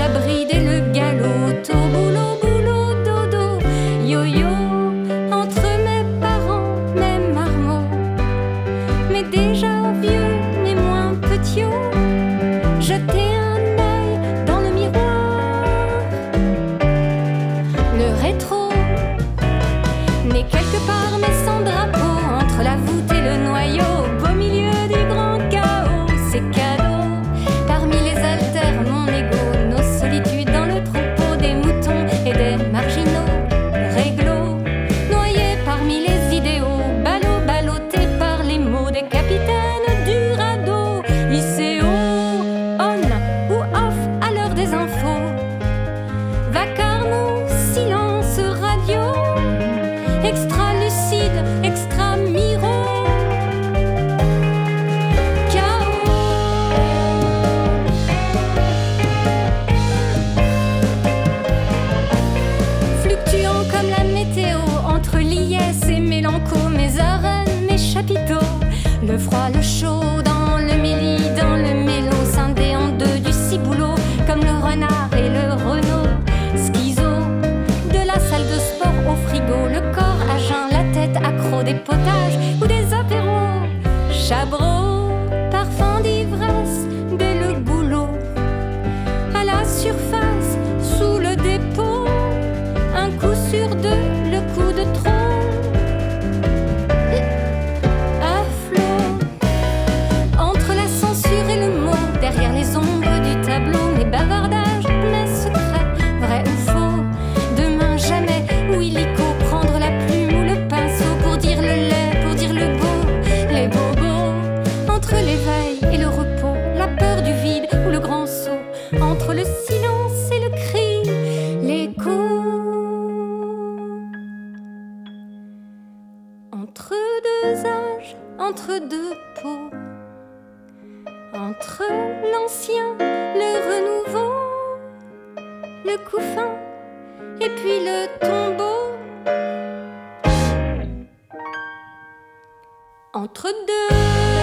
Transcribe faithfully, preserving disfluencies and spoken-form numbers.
la bride et le galop, au boulot, boulot, dodo, yo-yo, entre mes parents, mes marmots, mais déjà vieux, mais moins petits, jeter un œil dans le miroir. Le rétro n'est quelque part mais sans drapeau, entre la voûte et le noyau, au beau milieu du grand chaos. C'est cadeau, parmi les haltères, mon ego, nos solitudes dans le troupeau des moutons et des marginaux. Réglo, noyés parmi les idéaux, ballot, ballottés par les mots des capitaines du radeau. I C O, on ou off à l'heure des infos, vacarme ou silence radio, extra lucide, extra miro. Fluctuant comme la météo, entre liesse et mélanco, mes arènes, mes chapiteaux, le froid, le chaud, dans le mili, dans le mélo, scindé en deux du ciboulot, comme le renard et le Renault. Schizo, de la salle de sport au frigo, le corps à jeun, la tête accro, des potages ou des apéros. Chabreau, parfum d'ivresse, dès le boulot, à la surface, sous le dépôt, un coup sur deux, le coup de trop. À flot, entre la censure et le mot, derrière les ombres du tableau, mes bavardages, mes secrets, vrais ou faux. Demain jamais, ou illico, prendre la plume ou le pinceau pour dire le lait, pour dire le beau, les bobos. Entre l'éveil et le repos, la peur du vide ou le grand saut, entre le silence et le cri, l'écho. Entre deux âges, entre deux peaux, entre l'ancien, le renouveau, le couffin et puis le tombeau. Entre deux